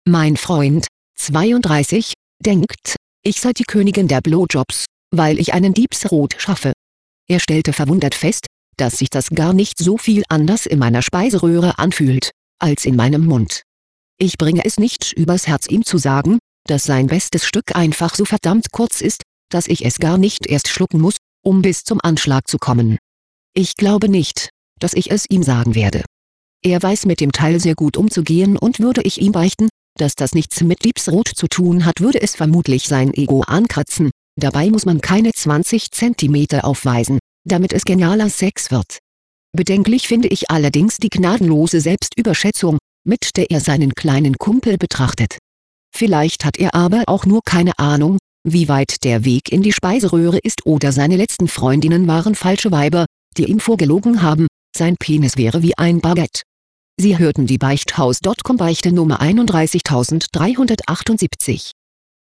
Mein Freund, 32, denkt, ich sei die Königin der Blowjobs, weil ich einen Diebsrot schaffe. Er stellte verwundert fest, dass sich das gar nicht so viel anders in meiner Speiseröhre anfühlt, als in meinem Mund. Ich bringe es nicht übers Herz, ihm zu sagen, dass sein bestes Stück einfach so verdammt kurz ist, dass ich es gar nicht erst schlucken muss, um bis zum Anschlag zu kommen. Ich glaube nicht, dass ich es ihm sagen werde. Er weiß mit dem Teil sehr gut umzugehen, und würde ich ihm beichten, dass das nichts mit Diebsrot zu tun hat, würde es vermutlich sein Ego ankratzen. Dabei muss man keine 20 Zentimeter aufweisen, damit es genialer Sex wird. Bedenklich finde ich allerdings die gnadenlose Selbstüberschätzung, mit der er seinen kleinen Kumpel betrachtet. Vielleicht hat er aber auch nur keine Ahnung, wie weit der Weg in die Speiseröhre ist, oder seine letzten Freundinnen waren falsche Weiber, die ihm vorgelogen haben, sein Penis wäre wie ein Baguette. Sie hörten die Beichthaus.com Beichte Nummer 31378.